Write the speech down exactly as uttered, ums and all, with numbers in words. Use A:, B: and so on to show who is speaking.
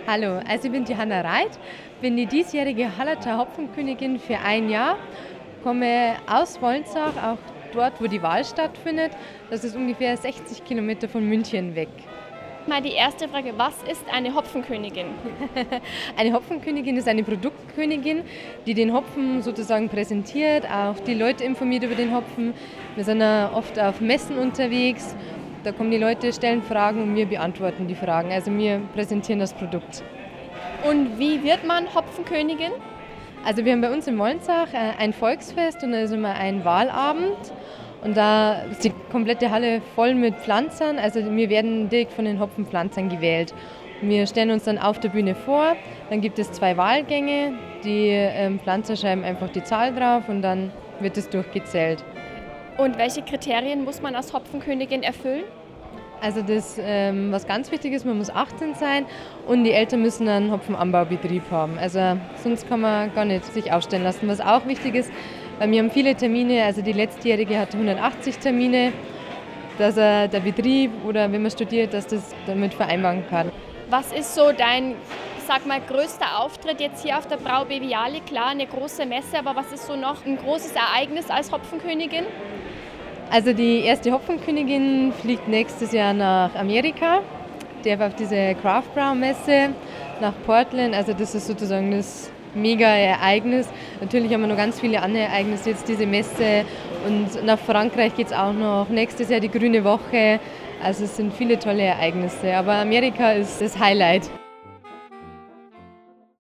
A: Hallo, also ich bin die Hanna Reit, bin die diesjährige Hallertau Hopfenkönigin für ein Jahr, komme aus Wolnzach, auch dort, wo die Wahl stattfindet. Das ist ungefähr sechzig Kilometer von München weg.
B: Mal die erste Frage, was ist eine Hopfenkönigin?
A: Eine Hopfenkönigin ist eine Produktkönigin, die den Hopfen sozusagen präsentiert, auch die Leute informiert über den Hopfen. Wir sind ja oft auf Messen unterwegs, da kommen die Leute, stellen Fragen und wir beantworten die Fragen. Also wir präsentieren das Produkt.
B: Und wie wird man Hopfenkönigin?
A: Also wir haben bei uns in Wolnzach ein Volksfest und da ist immer ein Wahlabend. Und da ist die komplette Halle voll mit Pflanzern. Also wir werden direkt von den Hopfenpflanzern gewählt. Wir stellen uns dann auf der Bühne vor. Dann gibt es zwei Wahlgänge. Die ähm, Pflanzer schreiben einfach die Zahl drauf und dann wird es durchgezählt.
B: Und welche Kriterien muss man als Hopfenkönigin erfüllen?
A: Also das, ähm, was ganz wichtig ist, man muss achtzehn sein und die Eltern müssen einen Hopfenanbaubetrieb haben. Also sonst kann man gar nicht sich aufstellen lassen. Was auch wichtig ist, weil wir haben viele Termine, also die letztjährige hatte hundertachtzig Termine, dass äh, der Betrieb oder wenn man studiert, dass das damit vereinbaren kann.
B: Was ist so dein, ich sag mal, größter Auftritt jetzt hier auf der Brau Beviale? Klar, eine große Messe, aber was ist so noch ein großes Ereignis als Hopfenkönigin?
A: Also die erste Hopfenkönigin fliegt nächstes Jahr nach Amerika, darf auf diese Craft Brown Messe nach Portland, also das ist sozusagen das Mega-Ereignis. Natürlich haben wir noch ganz viele andere Ereignisse, jetzt diese Messe und nach Frankreich geht es auch noch, nächstes Jahr die Grüne Woche, also es sind viele tolle Ereignisse, aber Amerika ist das Highlight.